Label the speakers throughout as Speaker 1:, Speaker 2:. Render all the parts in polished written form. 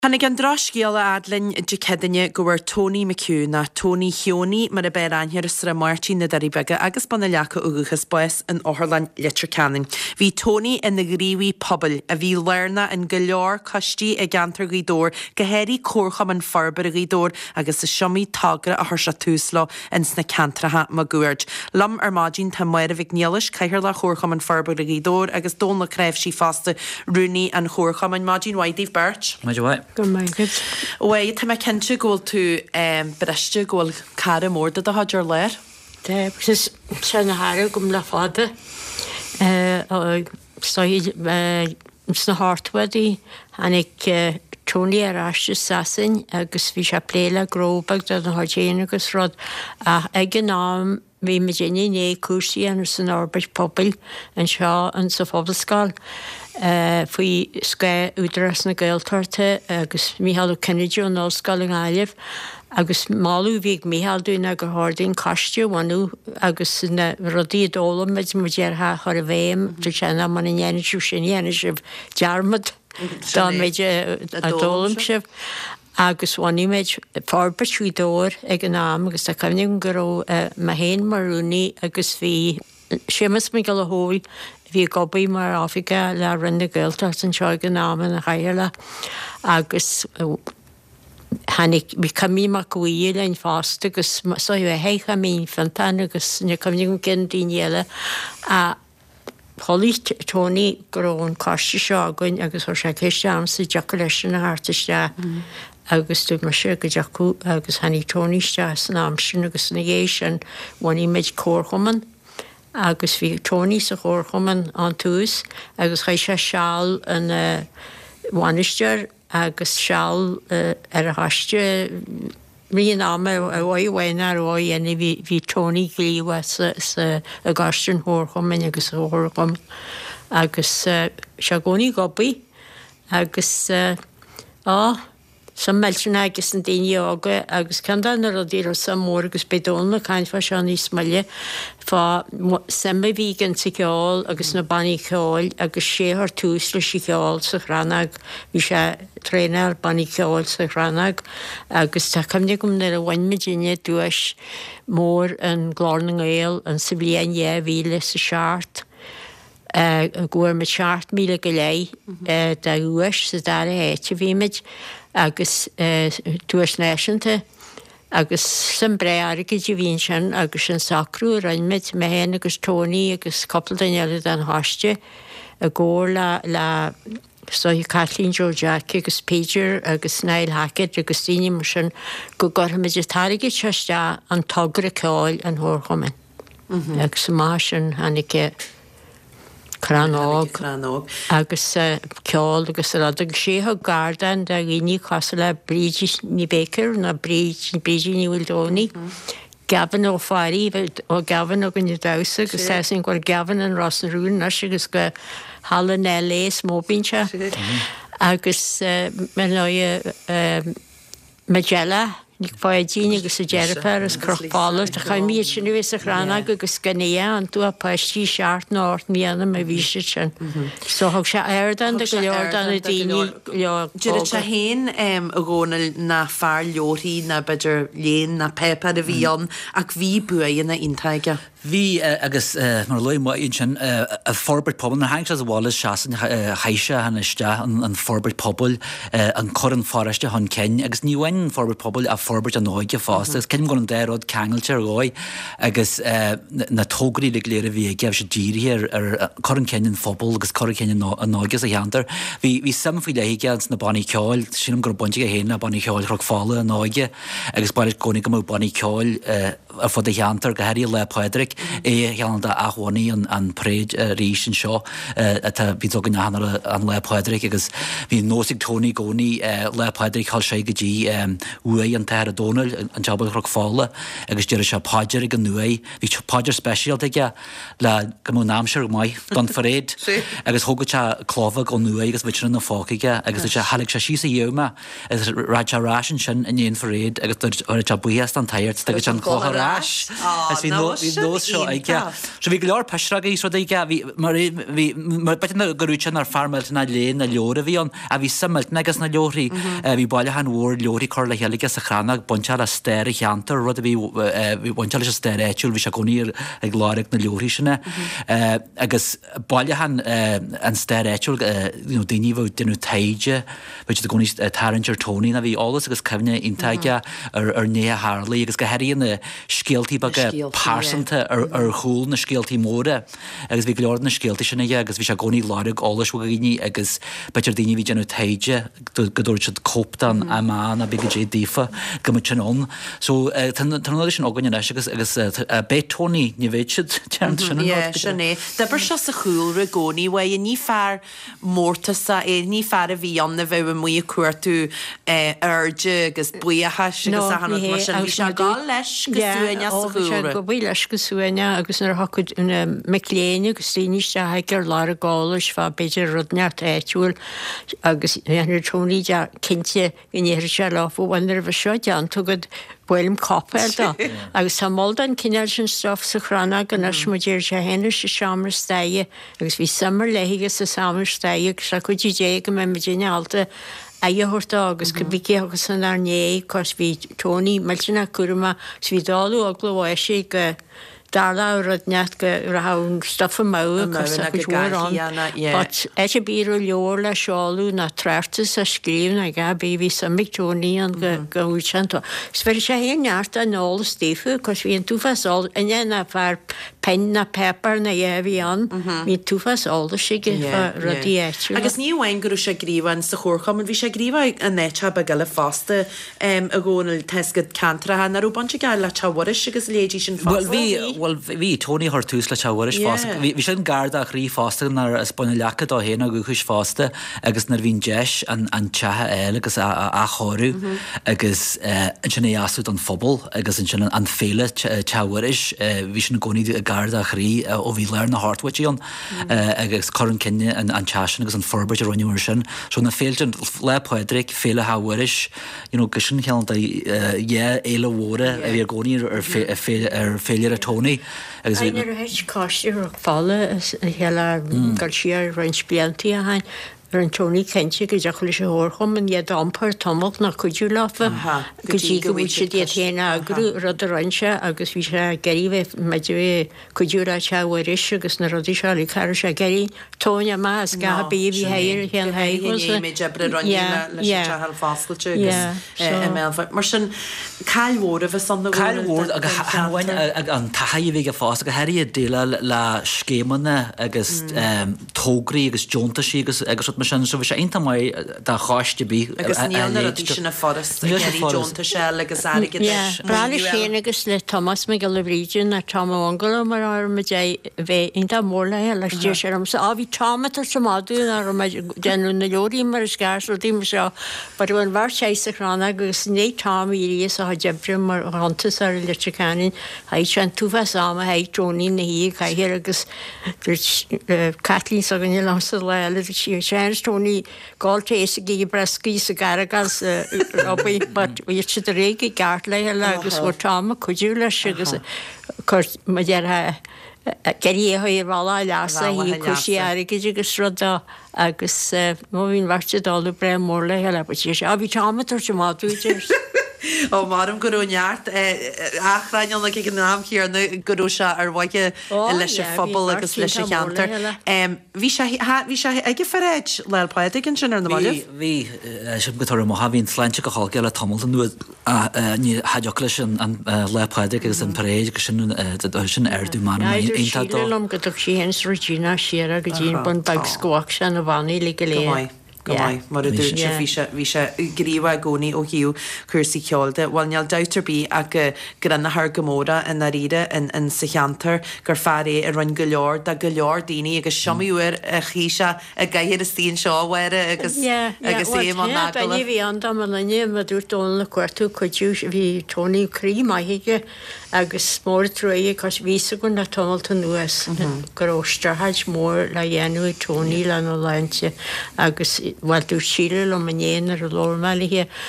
Speaker 1: Hannig an drasgéala adlin de cedanne go bhfuir Tony McHugh na Tony Hioni mar a beir anhear sra Martin na Daribega agus banna leacha uguchas bues an Orlan Litcher Canning. Bhí Tony in na gríomhaí pobl a bhí learna in go leor costí ag gantar gídór go héirí córcham an farbar a gídór agus a siomí tagra a thuirsa túslá in sna cantratha má guairt. Lam ar mágin tá muir a bhíh níalis caiithir le chórcham an farbar a gídór agus dónla creibh sí fasta rúnaí an chórcham an mágin Waidíh Birch.
Speaker 2: Go good.
Speaker 1: Wait, tá cinnte ggóil tú breiste ggóil cara mórda a haidir léir?
Speaker 2: Because sena hair gom le fada. Sna hartwadi hanig Tony arashte sasin agus vi se pléile gróbag da an hargéine agus rod a ag nám vi me déine né cuasí an san Orbit pobl an seo an sa fobbalscal. Fui ske údras na gailtarte agus Michael Kennedy an Oscar in Alif agus malú víg Michael na go hardin castú wanu agus na rodí dólam med muér ha chor a bhéim de sena man in enú sin enisi jarmad da méide a dólam sib agus wani méid farbetúdór ag an nám agus a cemnig goró ma héin marúni agus hí simas me go a hóil hí gobaí mar Africa le rinne gailtart an seo gan nám a chaile agus hannig mi camí mar goíile ein fásta agus so heicha mí fantan agus ne cemnig gin díile a Holly Tony grón casti seo goin agus or sé chéiste am sa Jack leis na hartiste agus tú mar se go Jackú agus hannig Tonyiste san amsin agus na géisian waní méid córchoman agus bhí Tony sa chórchoman an tús agus cha sé seall an bhainisteir agus seall ar a haiste Ríon ama a bhhaine ar bhhaine bhí Tony glíha a gastin thórchom agus thórchom agus se gcónaí gobaí agus san meilsin agus an daine ága agus candan ar a ddíar sam mór agus bedónna caiinfa se an Ismaile fá semma bhígan sa ceáil agus na bannaí ceáil agus séthar tús leis ceáil sa chranag bhí sé trénar bannaí ceáil sa chranag agus tá cemne gom nar a bhain Virginia dúis mór an glárna éil an sa bblion bhíle sa seart gúir me 7 míle go lei da uais sa dar a héite bhíimeid agus dúis náisianta agus san brearige de bhíon sin agus an sacrú reinmid me héana agus Tony agus coppla daile an háiste a ggóir le Sohi Kathleen Joe Jackie agus Peter agus Niall Hackett agus tíine mar sin go gorthaid a tarige teiste an togra ceáil an thórchoman. Agus má sin hannig Cranóg agus ceáil agus rad agus séthe gardan de riní cos le brídí ní Baker na brídí ní Wildóní. Gavan ó fáí ó gavan ó gonne dasa agus sé gur gavan an Rossnarún na agus go hallan lééis móbínse agus me le Magella Nig fáidíine agus a Jerryfer as crofála a cha míad sin nuis a chranag agus gannéa an tú a paistí seart nárt míanana a bhíise sin. So thug sé airdan de go leordan a daoine
Speaker 1: Dúirid se héin a ggónal na fear leorí na beidir léon na pepa a bhíon ach bhí buaíonna intaige.
Speaker 3: Bhí agus mar leimhaon sin a forbert pobl na haing as bhála seaan heise haniste an forbert pobl an choran foriste hon cin agus níhain forbert pobl a forbert an nóige fásta agus cin go an déród cangailte ráid agus na tógraí le léir a bhí geh se díir ar choran cean fphobal agus choran cean an nógus a cheantar. Bhí sam faoi leige na bannaí ceáil sinm gur bunte a héna na bannaí ceáil rug fála a nóige agus bailid gcónig go mó bannaí ceáil a fod a cheantar go heirí le Padraig cheananta a chhánaí an préid ríis an seo atá bhí gan an le Padraig agus bhí nósigh Tony gcónaí le Padraig hall sé go dtí uaí an teir a dónal an jobal rug fála agus deidir se páidir an nuaí hí páidir speisialt aige le go mó námseir mai don faréid agus thugad se clómha go nuaí agus bit na fácaige agus se haigh se sí a dhéoma agus ráid se rásin sin in éon faréid agus te buíast an tairt agus an chlóthar rás as hí nó seo ige. So bhí go leor peisraga í ige mar betain goútean ar farmeilt na léon na leora bhí an a bhí samailt negus na leorí bhí bailile an mhór leorí chuir le heige sa chranach bontear a stéir a cheantar rud a bhí bontear a stéir éitiúil bhí se goníir ag gláirigh na leorí sinna agus bailile an stéir éitiúil daoine bh duine taide bheit a goní Tarranger Tony na bhí álas agus cemne intaige ar né Harlaí agus go heiríon na scéaltaí bag pásanta ar chúl na scéaltaí móra agus bhí leor na scéaltaí sinna agus bhí se goní láirigh álas go gine agus beidir daoine bhí deanú taide godúir siad cóptan a mána big dé dífa go sinón. So tan sin ágaine agus bé Tony ní bhéid siad tean
Speaker 1: sinné. Dabar se sa chúil ra gcónaí wa ní fear mórtasa ní fear a bhí anna bheith mu a cuairtú airde agus buíthe agus bhí se gá leis
Speaker 2: go bhí leis go suúine agus nar hacud meléine agus tíiste gur lá a gáis fá beidir rudneart éitiúil agus héanir tróní cinnte inéir se láfhhainir bh seo dean tugad bhfuilm capel da agus tá moldan cineal sin stof sa chrána gan as mu déir se héanir se seaamar staige agus bhí samar leiige sa samar staige se chudí dé go me déine alta a dheorta agus go bhí agus san arné cos bhí Tony meiltena cuama s bhí dáú a glóhaisi go Darla rudneat go rahann stoffa mau éte bíú leor le seáú na tretas a scríb na ga bhí sa Tony an goútanta. Sfer sé héneart a nála stífu, cos hí an túfasáil iné na fear pen na pepper na dhéhí an hí túfasála si rudí éú.
Speaker 1: Agus níomhhain gurú sé gríomhain sa chóircham an bhí sé gríomh a nete be gaile fásta a ggónal teisgad cantrathe na rúbanse gail le teharis agus lédí sin fásta.
Speaker 3: Well, bhí Tony Hortús le teharis fásta. Bhí sin gardach rí fásta nar a spóna lecha dá héna go chuis fásta agus nar bhín deis an tethe eile agus a chorú agus sin é asú an fphobal agus sin an féle teharis bhí sin gcóí a gardach rí ó bhí leir na Hartwaitiíon agus choran cinne an tean agus an forbert a roiúir sin. So na féiltin le poedric féle haharis go sin chean dhé éile mhóra a bhí gcóí ar féile a Tony.
Speaker 2: Einar heit cáistíú fála heile gal siar roiin spialtaí a hain ar an Tony Kense go deach lei sé hórchom an iad ampar tomach nach chuidú láfa go dtí go bhfuil sé diaad héna agrú rud a roinse agus bhí sé geiríh meidir bh chuidúrá teharis agus na rudí se lí ceir sé geirí tóine más ga bíh héir chéan
Speaker 1: mar sin caiilhór a bheith san
Speaker 3: Cailhór aghain an tahaíh a fás go heirí déile le scémanna agus tógraí agus jontaí agus mar sin so bhí sé inta mai dá cháiste bí
Speaker 1: agus níl sinna forras Jonta se agus
Speaker 2: Brala sé agus le Thomas me go le bhríidir na Tom Angela mar arma bheith inta mórla leis dé sé am sa a bhí támatar sa máú denú na leorí mar is gas ó dtíime seo, bar bhfuin bhar séiste chrána agus né táí a debre mar antas ar leitcanin a se an túfa sama ha Tony na hí caihéir agus Catlín a gan lása leile sí sé Tony gáilta ééis a gé brescí sa garagas robí bhí si a réige gart le agus bhór táma chuidú leis agus ma dearthe geí ir bhá leasa hí cosí aige agus ruda agus nó hín bharte dála bre mór le heile sé a bhí támatar sem máúidir.
Speaker 1: ó marm goúneart achráin le gin náam chéar na goú se ar bhaige leis sé fphobal agus leis sé cheantar. Bhí sé ige ferréid lepáid gin sin ar na bhí
Speaker 3: si gotar mo hahín sleinte go háge le tomul nu ní haideach lei sin an lepáide agus an paréid go sin airdú mar
Speaker 2: lom go sí hen Regina siar a go dtíon bun bag scóach se na bhaí le go lé.
Speaker 1: mar a dúirte bhí sé gríomh gcónaí ó hiú chusaí ceolda, bhil neall dautar bí a gran nath gomóra in na riide in sa cheantar gur fearé a roiin go leor da go leor daoine agus seomíúir a chiise a gaiir is tíon seohhaire agus éman ná
Speaker 2: bhí an am linne a dúirtónna le cuairtú chuidú bhí Tony Crí maithaige agus mór troige cos vísa gon na tomulta nuas gur óstraid mór le dhéanú Tony le nó leinte agus bhil dú síle le manéanaar a lór meile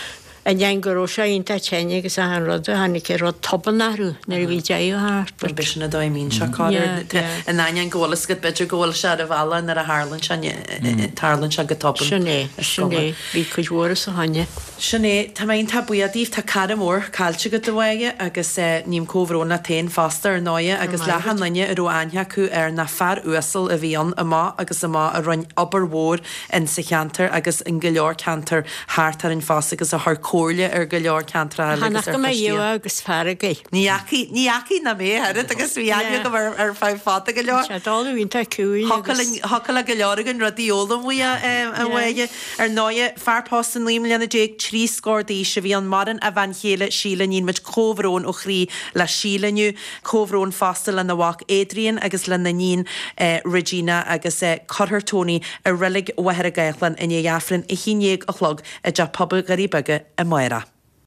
Speaker 2: a dhéangur se ínta tenne agus a an rud hanig ché rud tobanarú na bhí déú háart.
Speaker 1: Bis na daimín se an nain ggólas go beidir ggóil se a bhla ar a Harlan tarlann se go top.
Speaker 2: Sinné bhí chuidhra a haine.
Speaker 1: Sinné Tá maon tá buadíh tá cara mór caiilte go dohaige agus níam cóhróna tain fásta ar 9 agus lechan nanne arú aine acu ar na fear uasal a bhíon amá agus amá a roiin obair in sa cheantar agus in go leor cantar háartar in fás agus a th cóirle ar go leor cantra
Speaker 2: Hanach go mé dhéh agus fearagaí.
Speaker 1: Níaí na méhead agus bhí aine go ar fá fáta go leor.
Speaker 2: Dáú ínta cuaí.
Speaker 1: Hocail go leorgan rodíola bhuia a bhige ar 9 fearpástan líimlena déag trí scódaí se bhí an maran a bhain chéile síla níon mit cóhrón ó chrí le sílaniu cóhrón fástal le na bhac Adrian agus le na nín Regina agus Cothar Tony a rilig wahar a gaithlan in dheafran i hínéag a chlog a de poblbal garí bege a Moira.